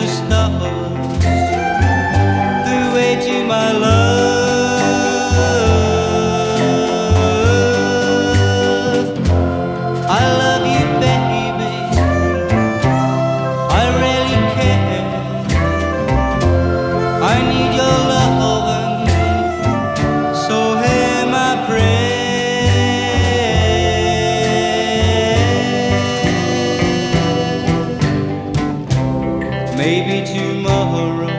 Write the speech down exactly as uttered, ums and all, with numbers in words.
the stars, the way to my love. I love you, baby, I really care. I need your loving, so hear my prayer. Maybe tomorrow